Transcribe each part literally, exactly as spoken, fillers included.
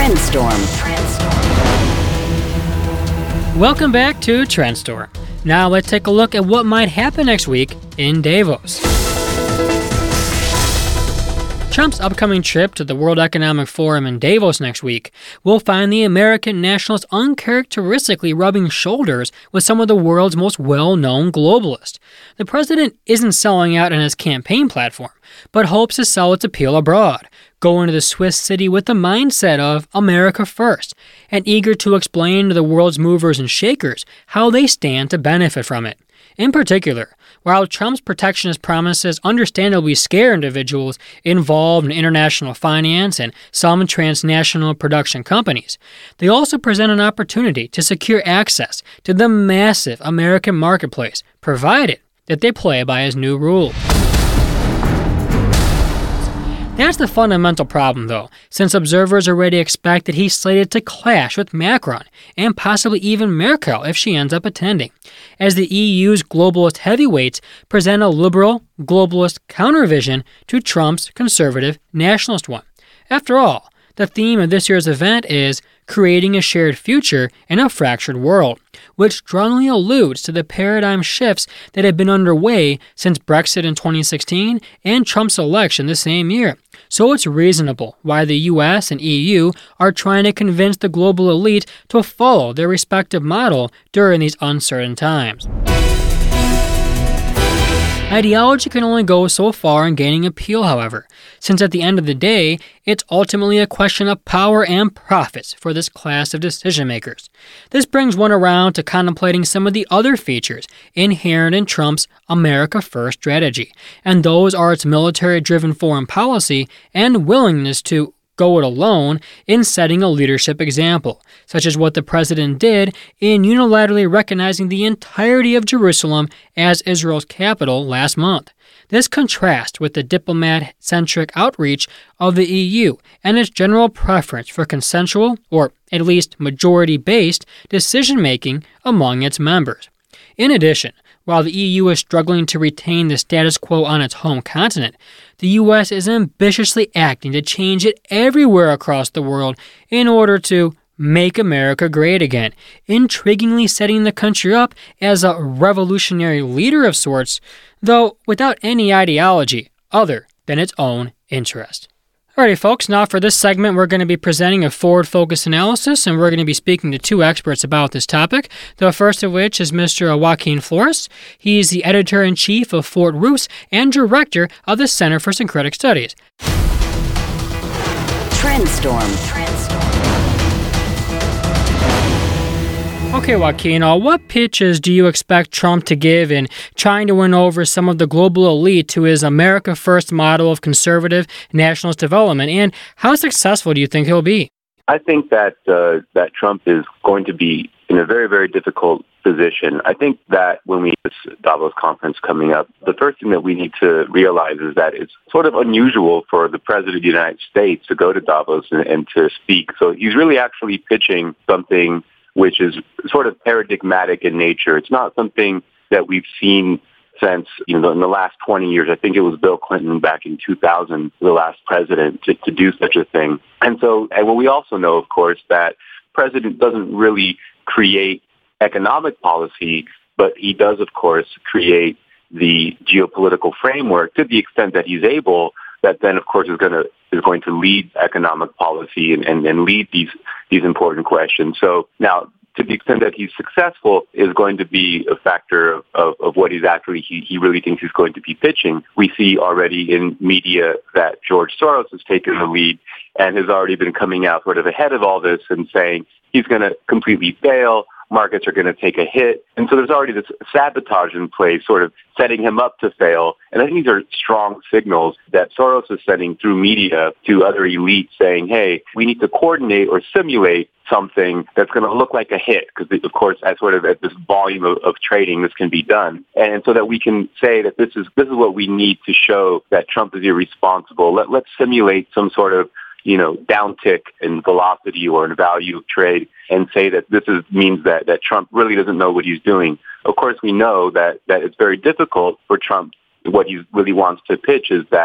Trendstorm. Welcome back to Trendstorm. Now let's take a look at what might happen next week in Davos. Trump's upcoming trip to the World Economic Forum in Davos next week will find the American nationalists uncharacteristically rubbing shoulders with some of the world's most well-known globalists. The president isn't selling out on his campaign platform, but hopes to sell its appeal abroad, going to the Swiss city with the mindset of America first, and eager to explain to the world's movers and shakers how they stand to benefit from it. In particular, while Trump's protectionist promises understandably scare individuals involved in international finance and some transnational production companies, they also present an opportunity to secure access to the massive American marketplace, provided that they play by his new rules. That's the fundamental problem, though, since observers already expect that he's slated to clash with Macron and possibly even Merkel if she ends up attending, as the E U's globalist heavyweights present a liberal, globalist countervision to Trump's conservative nationalist one. After all, the theme of this year's event is creating a shared future in a fractured world, which strongly alludes to the paradigm shifts that have been underway since Brexit in twenty sixteen and Trump's election the same year. So it's reasonable why the U S and E U are trying to convince the global elite to follow their respective model during these uncertain times. Ideology can only go so far in gaining appeal, however, since at the end of the day, it's ultimately a question of power and profits for this class of decision-makers. This brings one around to contemplating some of the other features inherent in Trump's America First strategy, and those are its military-driven foreign policy and willingness to go it alone in setting a leadership example, such as what the president did in unilaterally recognizing the entirety of Jerusalem as Israel's capital last month. This contrasts with the diplomat-centric outreach of the E U and its general preference for consensual, or at least majority-based, decision-making among its members. In addition, while the E U is struggling to retain the status quo on its home continent, the U S is ambitiously acting to change it everywhere across the world in order to make America great again, intriguingly setting the country up as a revolutionary leader of sorts, though without any ideology other than its own interest. Alrighty, folks, now for this segment, we're going to be presenting a forward-focused analysis, and we're going to be speaking to two experts about this topic, the first of which is Mister Joaquin Flores. He's the editor-in-chief of Fort Roos and director of the Center for Syncretic Studies. Trendstorm. Okay, Joaquin, uh, what pitches do you expect Trump to give in trying to win over some of the global elite to his America First model of conservative nationalist development, and how successful do you think he'll be? I think that uh, that Trump is going to be in a very, very difficult position. I think that when we have this Davos conference coming up, the first thing that we need to realize is that it's sort of unusual for the President of the United States to go to Davos and, and to speak. So he's really actually pitching something which is sort of paradigmatic in nature. It's not something that we've seen since, you know, in the last twenty years. I think it was Bill Clinton back in two thousand, the last president, to, to do such a thing. And so, and well, we also know, of course, that president doesn't really create economic policy, but he does, of course, create the geopolitical framework to the extent that he's able, that then, of course, is going to is going to lead economic policy and, and, and lead these these important questions. So now, to the extent that he's successful, is going to be a factor of, of, of what he's actually he, he really thinks he's going to be pitching. We see already in media that George Soros has taken the lead and has already been coming out sort of ahead of all this and saying he's going to completely fail. Markets are going to take a hit. And so there's already this sabotage in place, sort of setting him up to fail. And I think these are strong signals that Soros is sending through media to other elites saying, hey, we need to coordinate or simulate something that's going to look like a hit, because, of course, at sort of at this volume of, of trading, this can be done. And so that we can say that this is this is what we need to show that Trump is irresponsible. Let, let's simulate some sort of you know, downtick in velocity or in value of trade and say that this is means that, that Trump really doesn't know what he's doing. Of course, we know that, that it's very difficult for Trump. What he really wants to pitch is that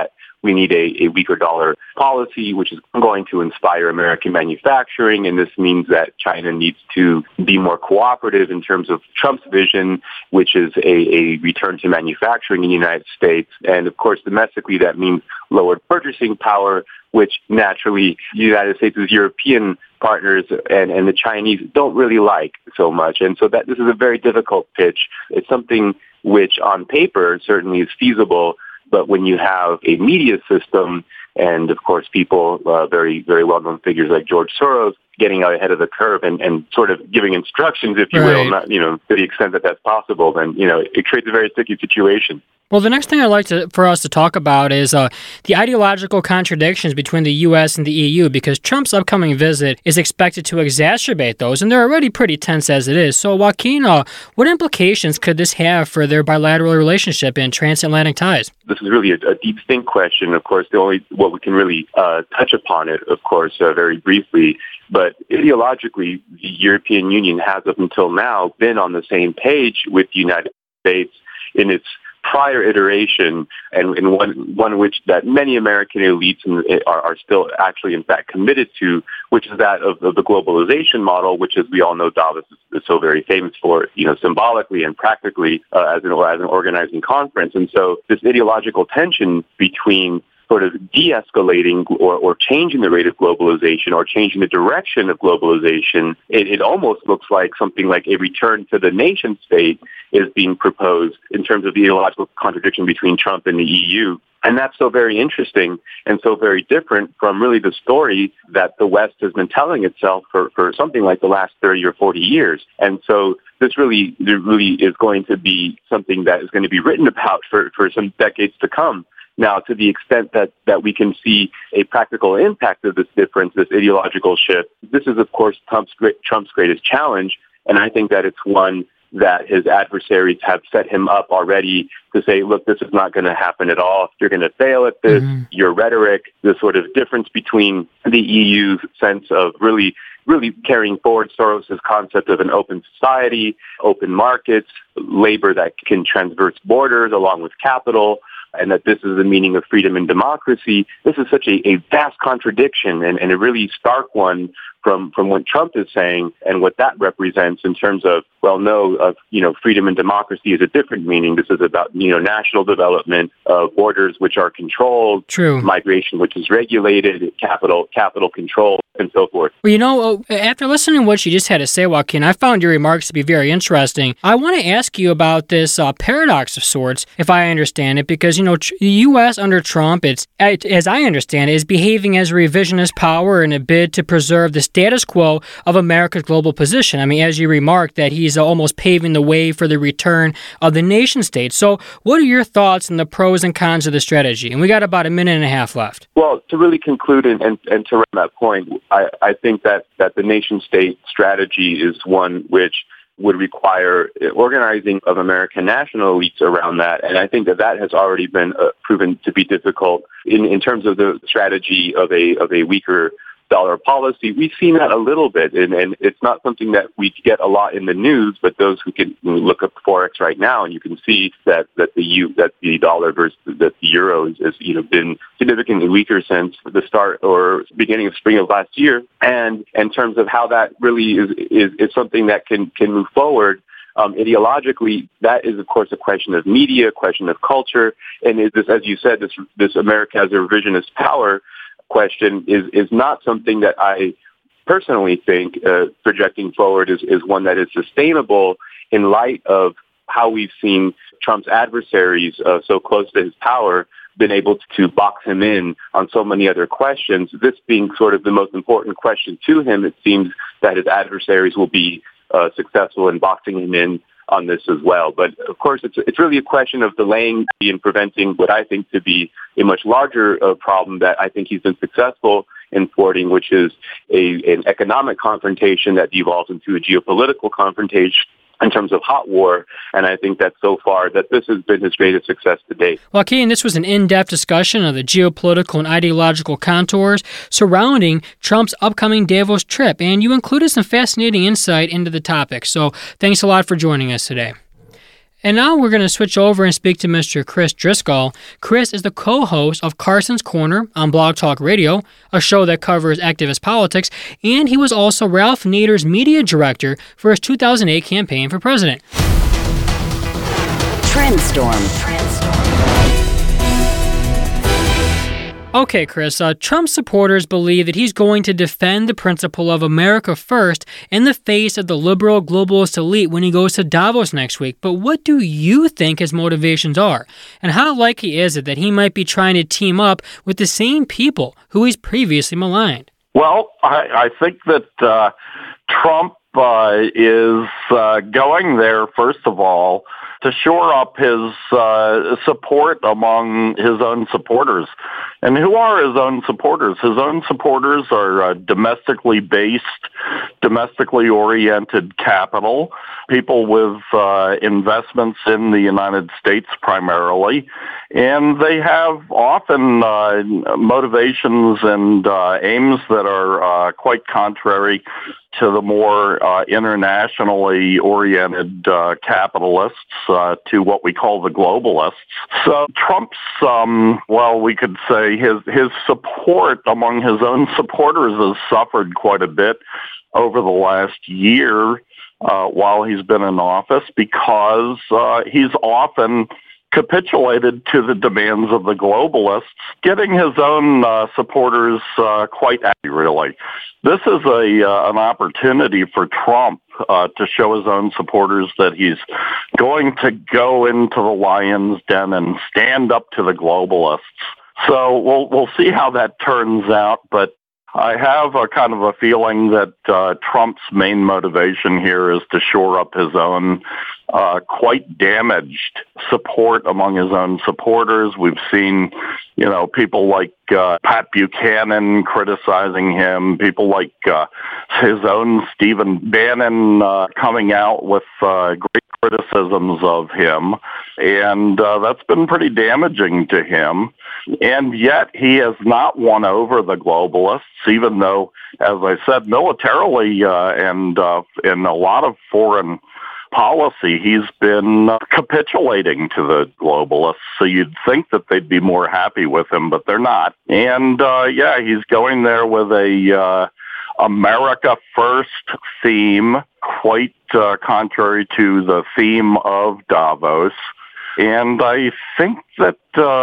we need a, a weaker dollar policy, which is going to inspire American manufacturing. And this means that China needs to be more cooperative in terms of Trump's vision, which is a, a return to manufacturing in the United States. And of course, domestically, that means lowered purchasing power, which naturally the United States' European partners and, and the Chinese don't really like so much. And so that this is a very difficult pitch. It's something which on paper certainly is feasible, but when you have a media system and, of course, people, uh, very, very well-known figures like George Soros, getting out ahead of the curve and, and sort of giving instructions, if you right. will, not, you know, to the extent that that's possible, then, you know, it creates a very sticky situation. Well, the next thing I'd like to, for us to talk about is uh, the ideological contradictions between the U S and the E U, because Trump's upcoming visit is expected to exacerbate those, and they're already pretty tense as it is. So, Joaquin, uh, what implications could this have for their bilateral relationship and transatlantic ties? This is really a, a deep think question. Of course, the only what we can really uh, touch upon it, of course, uh, very briefly. But ideologically, the European Union has up until now been on the same page with the United States in its prior iteration, and, and one one which that many American elites are, are still actually, in fact, committed to, which is that of, of the globalization model, which, as we all know, Davos is, is so very famous for, you know, symbolically and practically uh, as an as an organizing conference. And so this ideological tension between sort of de-escalating or, or changing the rate of globalization or changing the direction of globalization, it, it almost looks like something like a return to the nation state is being proposed in terms of the ideological contradiction between Trump and the E U. And that's so very interesting and so very different from really the story that the West has been telling itself for, for something like the last thirty or forty years. And so this really, really is going to be something that is going to be written about for, for some decades to come. Now, to the extent that, that we can see a practical impact of this difference, this ideological shift, this is, of course, Trump's, Trump's greatest challenge. And I think that it's one that his adversaries have set him up already to say, look, this is not going to happen at all. You're going to fail at this. Mm-hmm. Your rhetoric, the sort of difference between the E U's sense of really really carrying forward Soros' concept of an open society, open markets, labor that can transverse borders along with capital, and that this is the meaning of freedom and democracy. This is such a, a vast contradiction and, and a really stark one from, from what Trump is saying and what that represents in terms of, well, no, of, you know, freedom and democracy is a different meaning. This is about, you know, national development, uh, borders which are controlled, True. Migration which is regulated, capital, capital control, and so forth. Well, you know, after listening to what you just had to say, Joaquin, I found your remarks to be very interesting. I want to ask you about this uh, paradox of sorts, if I understand it, because, you know, the U S under Trump, it's, as I understand it, is behaving as a revisionist power in a bid to preserve the status quo of America's global position. I mean, as you remarked, that he's almost paving the way for the return of the nation state. So what are your thoughts on the pros and cons of the strategy? And we got about a minute and a half left. Well, to really conclude and, and, and to run that point, I, I think that, that the nation state strategy is one which would require organizing of American national elites around that. And I think that that has already been uh, proven to be difficult in, in terms of the strategy of a of a weaker dollar policy. We've seen that a little bit, and, and it's not something that we get a lot in the news, but those who can look up Forex right now, and you can see that, that the U, that the dollar versus that the euro has, you know, been significantly weaker since the start or beginning of spring of last year. And in terms of how that really is, is, is something that can, can move forward, Um, ideologically, that is, of course, a question of media, a question of culture. And is this, as you said, this, this America as a revisionist power question is, is not something that I personally think uh, projecting forward is, is one that is sustainable in light of how we've seen Trump's adversaries uh, so close to his power been able to box him in on so many other questions. This being sort of the most important question to him, it seems that his adversaries will be uh, successful in boxing him in on this as well. But of course, it's it's really a question of delaying and preventing what I think to be a much larger uh, problem that I think he's been successful in thwarting, which is a an economic confrontation that devolves into a geopolitical confrontation in terms of hot war. And I think that so far that this has been his greatest success to date. Joaquin, this was an in-depth discussion of the geopolitical and ideological contours surrounding Trump's upcoming Davos trip, and you included some fascinating insight into the topic. So thanks a lot for joining us today. And now we're going to switch over and speak to Mister Chris Driscoll. Chris is the co-host of Carson's Corner on Blog Talk Radio, a show that covers activist politics, and he was also Ralph Nader's media director for his two thousand eight campaign for president. Trendstorm. Okay, Chris, uh, Trump supporters believe that he's going to defend the principle of America first in the face of the liberal globalist elite when he goes to Davos next week. But what do you think his motivations are? And how likely is it that he might be trying to team up with the same people who he's previously maligned? Well, I, I think that uh, Trump uh, is uh, going there, first of all, to shore up his uh, support among his own supporters. And who are his own supporters? His own supporters are uh, domestically based, domestically oriented capital, people with uh, investments in the United States primarily. And they have often uh, motivations and uh, aims that are uh, quite contrary to the more uh, internationally oriented uh, capitalists, uh, to what we call the globalists. So Trump's, um, well, we could say his his support among his own supporters has suffered quite a bit over the last year uh, while he's been in office, because uh, he's often capitulated to the demands of the globalists, getting his own uh, supporters uh, quite angry, really. This is a uh, an opportunity for Trump uh, to show his own supporters that he's going to go into the lion's den and stand up to the globalists. So we'll we'll see how that turns out, but I have a kind of a feeling that uh, Trump's main motivation here is to shore up his own uh, quite damaged support among his own supporters. We've seen, you know, people like uh, Pat Buchanan criticizing him, people like uh, his own Stephen Bannon uh, coming out with uh, great criticisms of him, and uh, that's been pretty damaging to him. And yet he has not won over the globalists, even though, as I said, militarily uh, and uh, in a lot of foreign policy, he's been uh, capitulating to the globalists. So you'd think that they'd be more happy with him, but they're not. And uh, yeah, he's going there with a uh, America First theme, quite uh, contrary to the theme of Davos. And I think that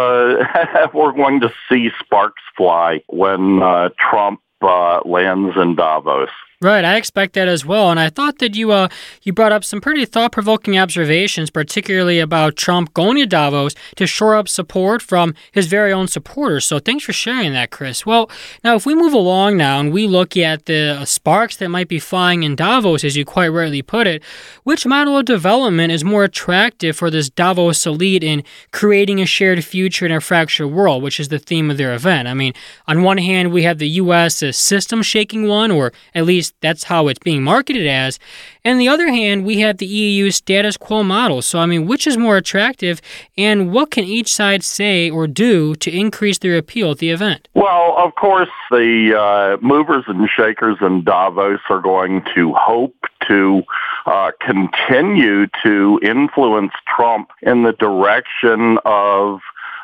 uh, we're going to see sparks fly when uh, Trump uh, lands in Davos. Right, I expect that as well, and I thought that you uh, you brought up some pretty thought-provoking observations, particularly about Trump going to Davos to shore up support from his very own supporters, so thanks for sharing that, Chris. Well, now if we move along now and we look at the sparks that might be flying in Davos, as you quite rightly put it, which model of development is more attractive for this Davos elite in creating a shared future in a fractured world, which is the theme of their event? I mean, on one hand, we have the U S as system-shaking one, or at least that's how it's being marketed as. And on the other hand, we have the E U status quo model. So, I mean, which is more attractive, and what can each side say or do to increase their appeal at the event? Well, of course, the uh, movers and shakers in Davos are going to hope to uh, continue to influence Trump in the direction of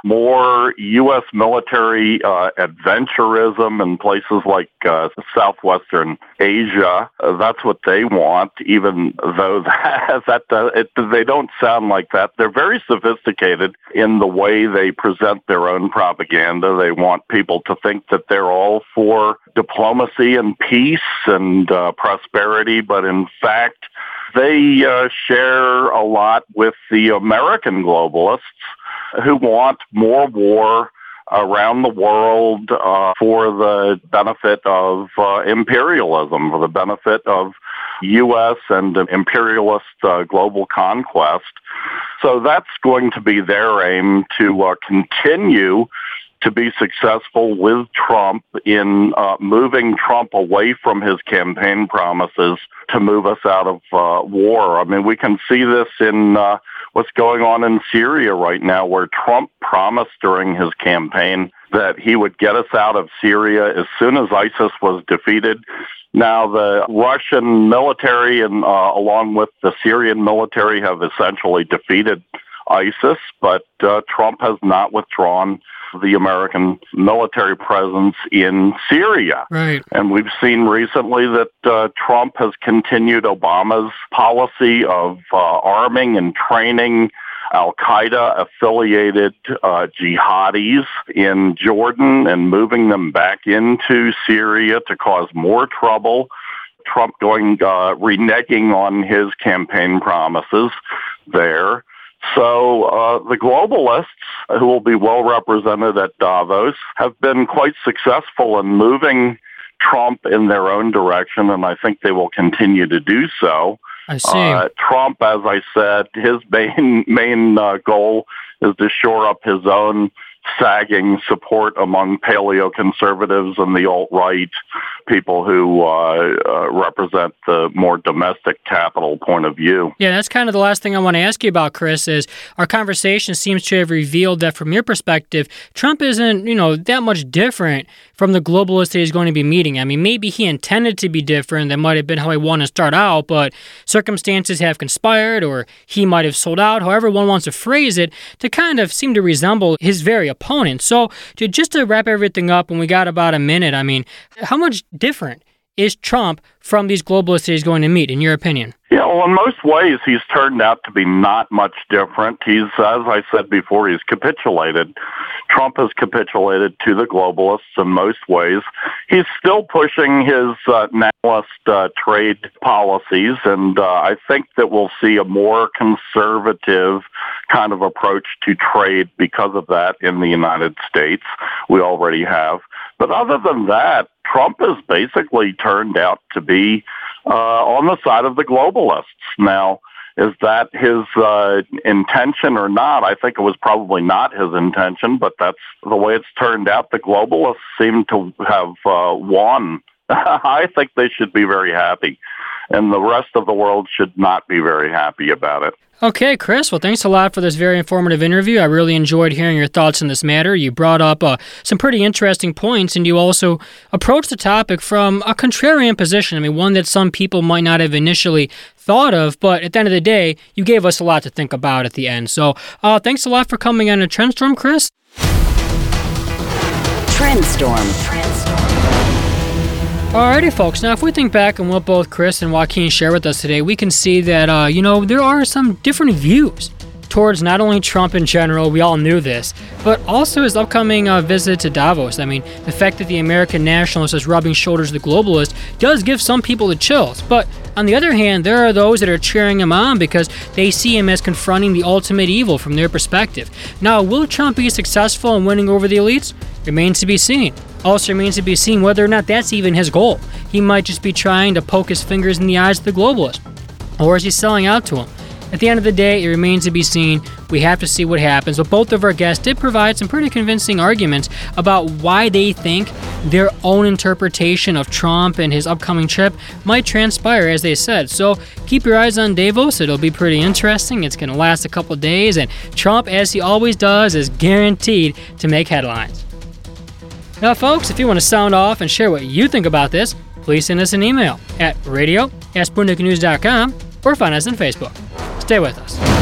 more U S military uh, adventurism in places like uh, southwestern Asia. Uh, that's what they want, even though that, that uh, it, they don't sound like that. They're very sophisticated in the way they present their own propaganda. They want people to think that they're all for diplomacy and peace and uh, prosperity, but in fact, they uh, share a lot with the American globalists, who want more war around the world uh, for the benefit of uh, imperialism, for the benefit of U S and imperialist uh, global conquest. So that's going to be their aim, to uh, continue to be successful with Trump in uh, moving Trump away from his campaign promises to move us out of uh, war. I mean, we can see this in uh, what's going on in Syria right now, where Trump promised during his campaign that he would get us out of Syria as soon as ISIS was defeated. Now, the Russian military and uh, along with the Syrian military have essentially defeated ISIS, but uh, Trump has not withdrawn the American military presence in Syria. Right. And we've seen recently that uh, Trump has continued Obama's policy of uh, arming and training Al-Qaeda-affiliated uh, jihadis in Jordan and moving them back into Syria to cause more trouble. Trump going uh, reneging on his campaign promises there. So uh, the globalists, who will be well represented at Davos, have been quite successful in moving Trump in their own direction, and I think they will continue to do so. I see. Uh, Trump, as I said, his main main uh, goal is to shore up his own sagging support among paleo-conservatives and the alt-right, people who uh, uh, represent the more domestic capital point of view. Yeah, that's kind of the last thing I want to ask you about, Chris, is our conversation seems to have revealed that from your perspective, Trump isn't, you know, that much different from the globalists that he's going to be meeting. I mean, maybe he intended to be different. That might have been how he wanted to start out, but circumstances have conspired, or he might have sold out, however one wants to phrase it, to kind of seem to resemble his very opponent. So to, just to wrap everything up, and we got about a minute, I mean, how much different is Trump from these globalists that he's going to meet, in your opinion? Yeah, well, in most ways, he's turned out to be not much different. He's, as I said before, he's capitulated. Trump has capitulated to the globalists in most ways. He's still pushing his uh, nationalist uh, trade policies, and uh, I think that we'll see a more conservative kind of approach to trade because of that in the United States. We already have. But other than that, Trump has basically turned out to be uh, on the side of the globalists. Now, is that his uh, intention or not? I think it was probably not his intention, but that's the way it's turned out. The globalists seem to have uh, won. I think they should be very happy, and the rest of the world should not be very happy about it. Okay, Chris. Well, thanks a lot for this very informative interview. I really enjoyed hearing your thoughts on this matter. You brought up uh, some pretty interesting points, and you also approached the topic from a contrarian position. I mean, one that some people might not have initially thought of, but at the end of the day, you gave us a lot to think about at the end. So uh, thanks a lot for coming on a Trendstorm, Chris. Trendstorm. Alrighty, folks. Now, if we think back on what both Chris and Joaquin share with us today, we can see that, uh, you know, there are some different views towards not only Trump in general, we all knew this, but also his upcoming uh, visit to Davos. I mean, the fact that the American nationalist is rubbing shoulders with the globalist does give some people the chills. But on the other hand, there are those that are cheering him on because they see him as confronting the ultimate evil from their perspective. Now, will Trump be successful in winning over the elites? Remains to be seen. Also remains to be seen whether or not that's even his goal. He might just be trying to poke his fingers in the eyes of the globalists. Or is he selling out to them? At the end of the day, it remains to be seen. We have to see what happens. But both of our guests did provide some pretty convincing arguments about why they think their own interpretation of Trump and his upcoming trip might transpire, as they said. So keep your eyes on Davos. It'll be pretty interesting. It's going to last a couple days. And Trump, as he always does, is guaranteed to make headlines. Now, folks, if you want to sound off and share what you think about this, please send us an email at radio at sputnik news dot com or find us on Facebook. Stay with us.